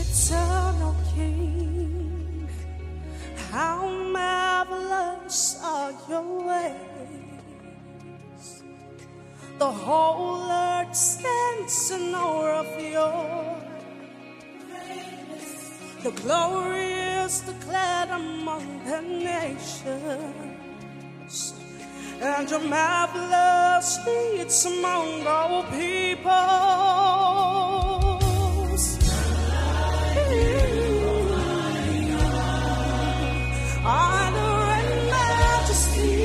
eternal King, how marvelous are your ways. The whole earth stands in awe of your praise. Your glory is declared among the nations, and your marvelous deeds among all peoples. Honor and majesty,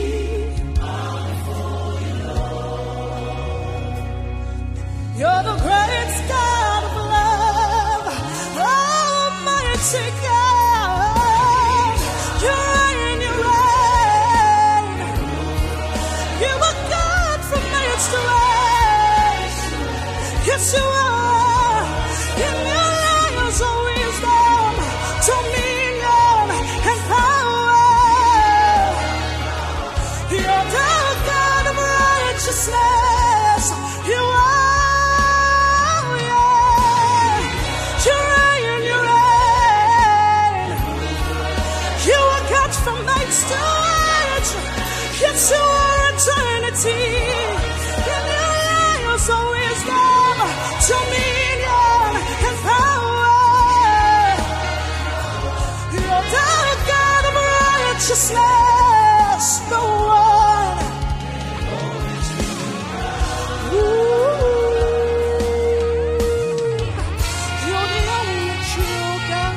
you're the great God of love, Almighty God. You reign, you reign. You are God from age to age. Yes, you are. In your lives of wisdom, dominion, and power. You're the God of righteousness. You are. From age to age, yes, you are eternity. In your lives of wisdom, dominion, and power. You're the God of righteousness, the one. You're the only true God.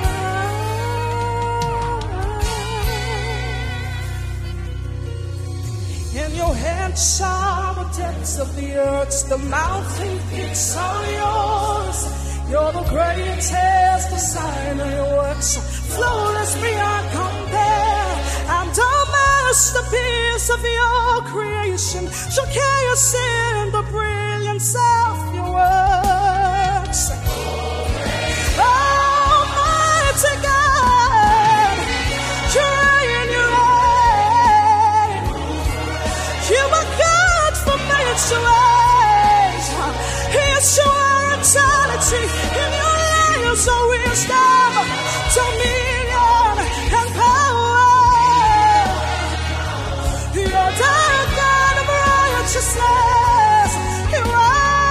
In your hands are the depths of the earth, the mountain peaks are yours. You're the greatest designer, your works flawless beyond compare. And the masterpiece of your creation showcase in the brilliance of your works. Almighty God, you reign, you reign. You are God from age to age. Yes, you are eternity. In your lives of wisdom, dominion, and power. You're the God of righteousness. You are.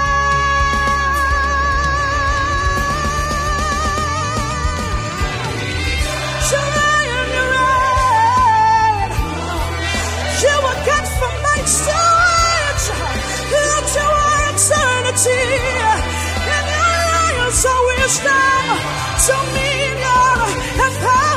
You reign, you reign. You are God from age to age. Yet you are eternity. In your lives of wisdom, dominion, and power.